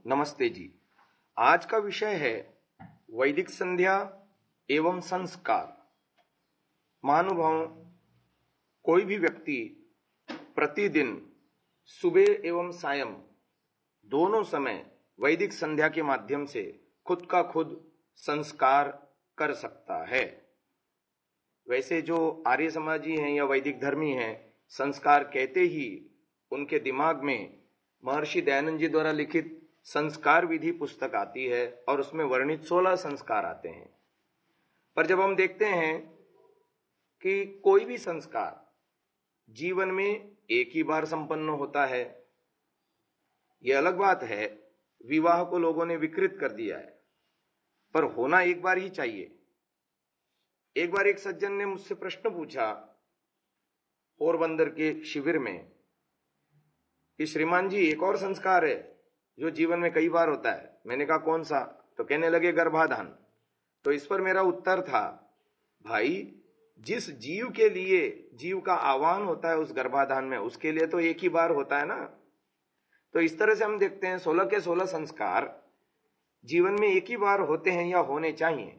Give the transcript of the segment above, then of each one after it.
नमस्ते जी। आज का विषय है वैदिक संध्या एवं संस्कार। महानुभाव, कोई भी व्यक्ति प्रतिदिन सुबह एवं सायं दोनों समय वैदिक संध्या के माध्यम से खुद का खुद संस्कार कर सकता है। वैसे जो आर्य समाजी हैं या वैदिक धर्मी हैं, संस्कार कहते ही उनके दिमाग में महर्षि दयानंद जी द्वारा लिखित संस्कार विधि पुस्तक आती है और उसमें वर्णित 16 संस्कार आते हैं। पर जब हम देखते हैं कि कोई भी संस्कार जीवन में एक ही बार संपन्न होता है, यह अलग बात है। विवाह को लोगों ने विकृत कर दिया है, पर होना एक बार ही चाहिए। एक बार एक सज्जन ने मुझसे प्रश्न पूछा पोरबंदर के शिविर में कि श्रीमान जी, एक और संस्कार है जो जीवन में कई बार होता है। मैंने कहा कौन सा? तो कहने लगे गर्भाधान। तो इस पर मेरा उत्तर था, भाई, जिस जीव के लिए जीव का आह्वान होता है उस गर्भाधान में, उसके लिए तो एक ही बार होता है ना। तो इस तरह से हम देखते हैं 16 के 16 संस्कार जीवन में एक ही बार होते हैं या होने चाहिए।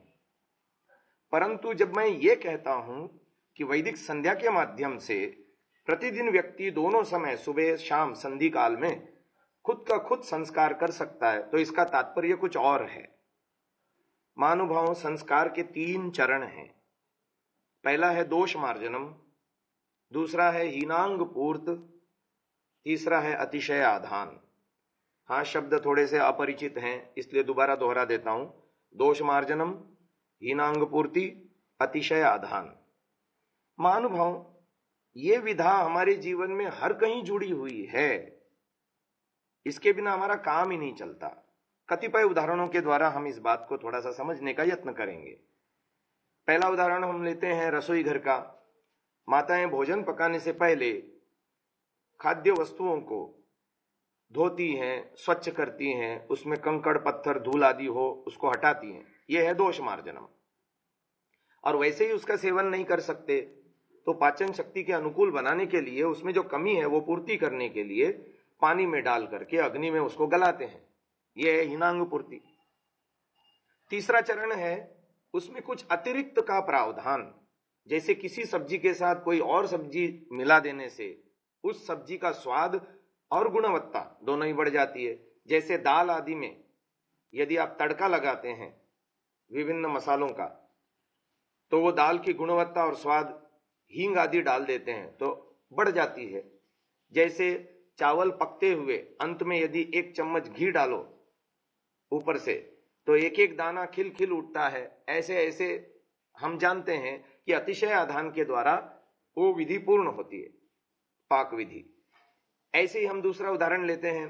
परंतु जब मैं ये कहता हूं कि वैदिक संध्या के माध्यम से प्रतिदिन व्यक्ति दोनों समय सुबह शाम संधि काल में खुद का खुद संस्कार कर सकता है, तो इसका तात्पर्य कुछ और है। महानुभाव, संस्कार के 3 चरण हैं। पहला है दोष मार्जनम, दूसरा है हीनांग पूर्त, तीसरा है अतिशय आधान। हाँ, शब्द थोड़े से अपरिचित हैं, इसलिए दोबारा दोहरा देता हूं। दोष मार्जनम, हीनांग पूर्ति, अतिशय आधान। महानुभाव, ये विधा हमारे जीवन में हर कहीं जुड़ी हुई है। इसके बिना हमारा काम ही नहीं चलता। कतिपय उदाहरणों के द्वारा हम इस बात को थोड़ा सा समझने का यत्न करेंगे। पहला उदाहरण हम लेते हैं रसोई घर का। माताएं भोजन पकाने से पहले खाद्य वस्तुओं को धोती हैं, स्वच्छ करती हैं, उसमें कंकड़ पत्थर धूल आदि हो उसको हटाती हैं। यह है दोष मार्जनम। और वैसे ही उसका सेवन नहीं कर सकते तो पाचन शक्ति के अनुकूल बनाने के लिए, उसमें जो कमी है वो पूर्ति करने के लिए पानी में डाल करके अग्नि में उसको गलाते हैं। यह है हीनांग पूर्ति। तीसरा चरण है उसमें कुछ अतिरिक्त का प्रावधान, जैसे किसी सब्जी के साथ कोई और सब्जी मिला देने से उस सब्जी का स्वाद और गुणवत्ता दोनों ही बढ़ जाती है। जैसे दाल आदि में यदि आप तड़का लगाते हैं विभिन्न मसालों का, तो वो दाल की गुणवत्ता और स्वाद हींग आदि डाल देते हैं तो बढ़ जाती है। जैसे चावल पकते हुए अंत में यदि 1 चम्मच घी डालो ऊपर से, तो एक एक दाना खिल खिल उठता है। ऐसे ऐसे हम जानते हैं कि अतिशय आधान के द्वारा वो विधि पूर्ण होती है, पाक विधि। ऐसे ही हम दूसरा उदाहरण लेते हैं।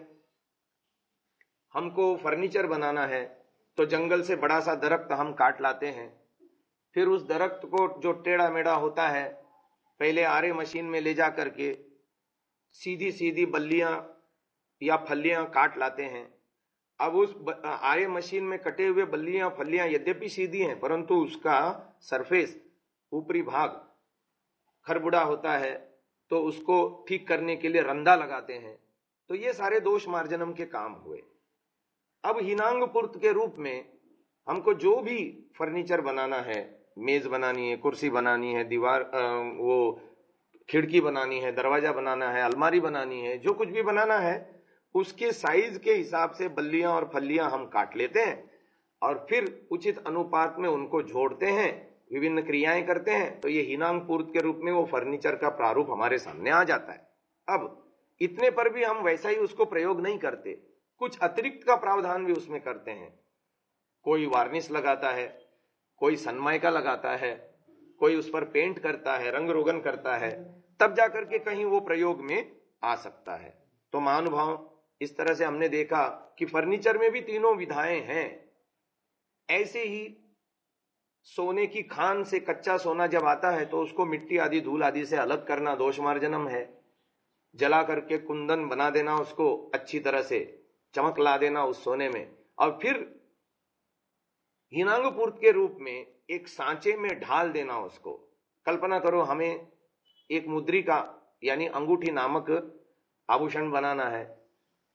हमको फर्नीचर बनाना है तो जंगल से बड़ा सा दरख्त हम काट लाते हैं। फिर उस दरख्त को जो टेढ़ा मेढ़ा होता है, पहले आरे मशीन में ले जा करके सीधी सीधी बल्लियां या फलियां काट लाते हैं। अब उस आरे मशीन में कटे हुए बल्लियां फलियां यद्यपि सीधी हैं, परंतु उसका सरफेस, ऊपरी भाग खरबुड़ा होता है, तो उसको ठीक करने के लिए रंधा लगाते हैं। तो ये सारे दोष मार्जनम के काम हुए। अब हीनांग पूर्त के रूप में हमको जो भी फर्नीचर बनाना है, मेज बनानी है, कुर्सी बनानी है, दीवार वो खिड़की बनानी है, दरवाजा बनाना है, अलमारी बनानी है, जो कुछ भी बनाना है उसके साइज के हिसाब से बल्लियां और फलियां हम काट लेते हैं और फिर उचित अनुपात में उनको जोड़ते हैं, विभिन्न क्रियाएं करते हैं। तो ये हीनांग पूर्त के रूप में वो फर्नीचर का प्रारूप हमारे सामने आ जाता है। अब इतने पर भी हम वैसा ही उसको प्रयोग नहीं करते, कुछ अतिरिक्त का प्रावधान भी उसमें करते हैं। कोई वार्निश लगाता है, कोई सनमाइका लगाता है, कोई उस पर पेंट करता है, रंग रोगन करता है, तब जाकर के कहीं वो प्रयोग में आ सकता है। तो महानुभाव, इस तरह से हमने देखा कि फर्नीचर में भी तीनों विधाएं हैं। ऐसे ही सोने की खान से कच्चा सोना जब आता है तो उसको मिट्टी आदि धूल आदि से अलग करना दोष मार्जनम है। जला करके कुंदन बना देना, उसको अच्छी तरह से चमक ला देना उस सोने में, और फिर हीनांग पूर्त के रूप में एक सांचे में ढाल देना उसको। कल्पना करो, हमें एक मुद्रिका यानी अंगूठी नामक आभूषण बनाना है,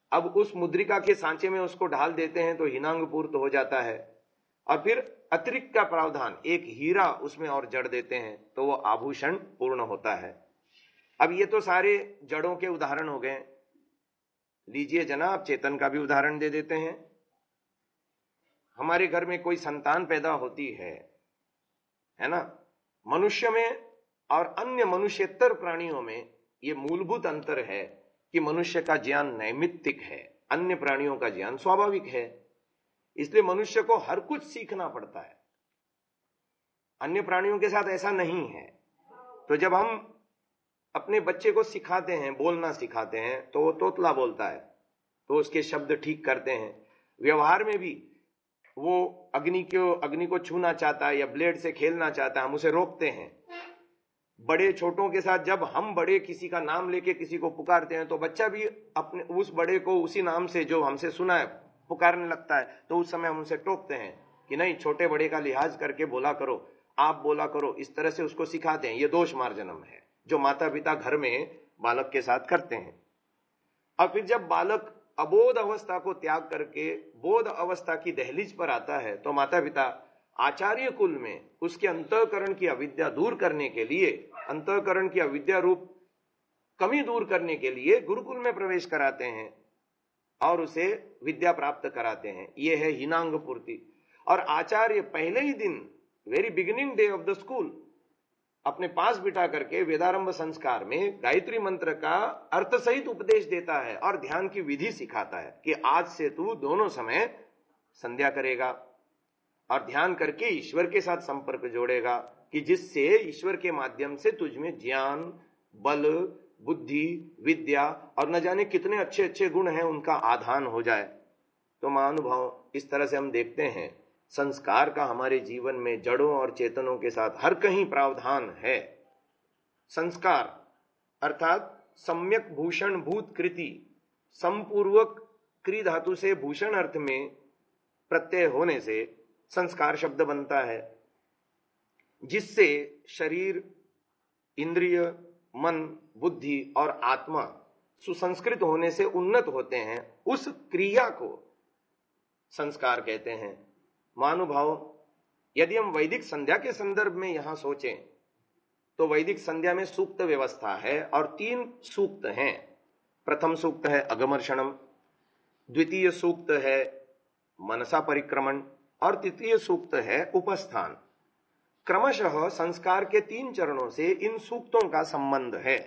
अब उस मुद्रिका के सांचे में उसको ढाल देते हैं तो हीनांग पूर्त हो जाता है, और फिर अतिरिक्त का प्रावधान एक हीरा उसमें और जड़ देते हैं तो वो आभूषण पूर्ण होता है। अब ये तो सारे जड़ों के उदाहरण हो गए। लीजिए जनाब, चेतन का भी उदाहरण दे देते हैं। हमारे घर में कोई संतान पैदा होती है ना। मनुष्य में और अन्य मनुष्यतर प्राणियों में यह मूलभूत अंतर है कि मनुष्य का ज्ञान नैमित्तिक है, अन्य प्राणियों का ज्ञान स्वाभाविक है। इसलिए मनुष्य को हर कुछ सीखना पड़ता है, अन्य प्राणियों के साथ ऐसा नहीं है। तो जब हम अपने बच्चे को सिखाते हैं, बोलना सिखाते हैं, तो वो तोतला बोलता है तो उसके शब्द ठीक करते हैं। व्यवहार में भी वो अग्नि को छूना चाहता है या ब्लेड से खेलना चाहता है, हम उसे रोकते हैं। बड़े छोटों के साथ जब हम बड़े किसी का नाम लेके किसी को पुकारते हैं तो बच्चा भी अपने उस बड़े को उसी नाम से जो हमसे सुना है पुकारने लगता है, तो उस समय हम उनसे टोकते हैं कि नहीं, छोटे बड़े का लिहाज करके बोला करो, आप बोला करो। इस तरह से उसको सिखाते हैं। यह दोष मार्जनम है जो माता पिता घर में बालक के साथ करते हैं। और फिर जब बालक अबोध अवस्था को त्याग करके बोध अवस्था की दहलीज पर आता है तो माता पिता आचार्य कुल में उसके अंतःकरण की अविद्या दूर करने के लिए, अंतःकरण की अविद्या रूप कमी दूर करने के लिए गुरुकुल में प्रवेश कराते हैं और उसे विद्या प्राप्त कराते हैं। यह है हीनांग पूर्ति। और आचार्य पहले ही दिन, very beginning day of the school, अपने पास बिठा करके वेदारंभ संस्कार में गायत्री मंत्र का अर्थ सहित उपदेश देता है और ध्यान की विधि सिखाता है कि आज से तू दोनों समय संध्या करेगा और ध्यान करके ईश्वर के साथ संपर्क जोड़ेगा कि जिससे ईश्वर के माध्यम से तुझमें ज्ञान, बल, बुद्धि, विद्या और न जाने कितने अच्छे अच्छे गुण हैं उनका आधान हो जाए। तो महानुभाव, इस तरह से हम देखते हैं संस्कार का हमारे जीवन में जड़ों और चेतनों के साथ हर कहीं प्रावधान है। संस्कार अर्थात सम्यक भूषण भूत कृति, समपूर्वक क्री धातु से भूषण अर्थ में प्रत्यय होने से संस्कार शब्द बनता है, जिससे शरीर, इंद्रिय, मन, बुद्धि और आत्मा सुसंस्कृत होने से उन्नत होते हैं। उस क्रिया को संस्कार कहते हैं। महानुभाव, यदि हम वैदिक संध्या के संदर्भ में यहां सोचें तो वैदिक संध्या में सूक्त व्यवस्था है और 3 सूक्त हैं। प्रथम सूक्त है अगमर्षणम, द्वितीय सूक्त है मनसा परिक्रमण और तृतीय सूक्त है उपस्थान। क्रमशः संस्कार के 3 चरणों से इन सूक्तों का संबंध है।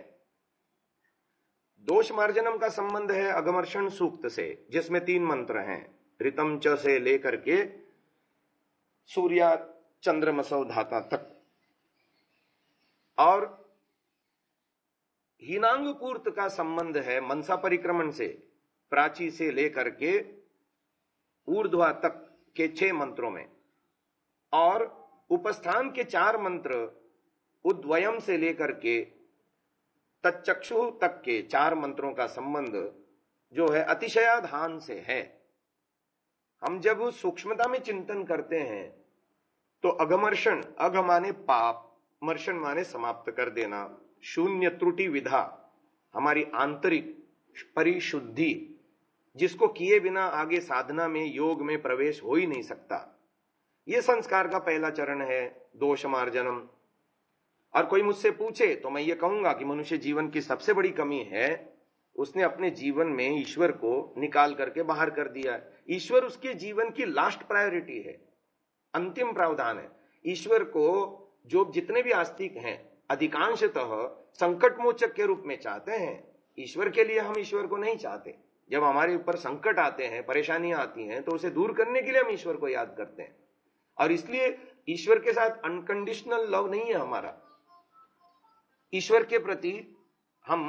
दोष मार्जनम का संबंध है अगमर्षण सूक्त से, जिसमें 3 मंत्र हैं, ऋतम च से लेकर के सूर्या चंद्रमसौ धाता तक। और हीनांग पूर्त का संबंध है मनसा परिक्रमण से, प्राची से लेकर के ऊर्ध्वा तक के 6 मंत्रों में। और उपस्थान के 4 मंत्र उद्वयम से लेकर के तच्चक्षु तक के 4 मंत्रों का संबंध जो है अतिशयाधान से है। हम जब सूक्ष्मता में चिंतन करते हैं तो अगमर्षण, अघ माने पाप, मर्षण माने समाप्त कर देना, शून्य त्रुटि विधा, हमारी आंतरिक परिशुद्धि, जिसको किए बिना आगे साधना में, योग में प्रवेश हो ही नहीं सकता। यह संस्कार का पहला चरण है, दोष मार्जनम। और कोई मुझसे पूछे तो मैं ये कहूंगा कि मनुष्य जीवन की सबसे बड़ी कमी है उसने अपने जीवन में ईश्वर को निकाल करके बाहर कर दिया है। ईश्वर उसके जीवन की लास्ट प्रायोरिटी है, अंतिम प्रावधान है। ईश्वर को जो जितने भी आस्तिक हैं अधिकांशतः संकट मोचक के रूप में चाहते हैं। ईश्वर के लिए हम ईश्वर को नहीं चाहते। जब हमारे ऊपर संकट आते हैं, परेशानियां आती हैं, तो उसे दूर करने के लिए हम ईश्वर को याद करते हैं। और इसलिए ईश्वर के साथ अनकंडीशनल लव नहीं है हमारा। ईश्वर के प्रति हम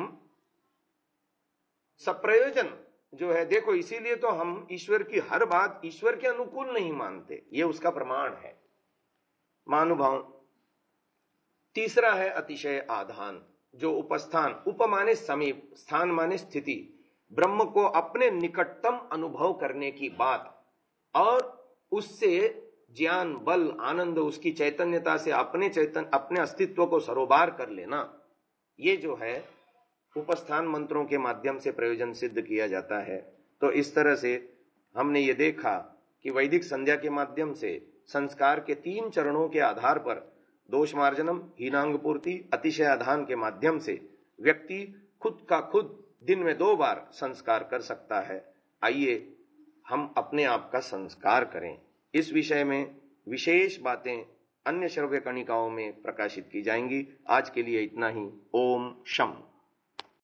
सप्रयोजन जो है, देखो, इसीलिए तो हम ईश्वर की हर बात ईश्वर के अनुकूल नहीं मानते, यह उसका प्रमाण है। महानुभाव, तीसरा है अतिशय आधान, जो उपस्थान, उप माने समीप, स्थान माने स्थिति, ब्रह्म को अपने निकटतम अनुभव करने की बात और उससे ज्ञान, बल, आनंद, उसकी चैतन्यता से अपने अस्तित्व को सरोबार कर लेना। ये जो है उपस्थान मंत्रों के माध्यम से प्रयोजन सिद्ध किया जाता है। तो इस तरह से हमने ये देखा कि वैदिक संध्या के माध्यम से संस्कार के 3 चरणों के आधार पर दोष मार्जनम, हीनांग पूर्ति, अतिशय आधान के माध्यम से व्यक्ति खुद का खुद दिन में 2 बार संस्कार कर सकता है। आइए हम अपने आप का संस्कार करें। इस विषय में विशेष बातें अन्य श्रव्य कणिकाओं में प्रकाशित की जाएंगी। आज के लिए इतना ही। ओम शम।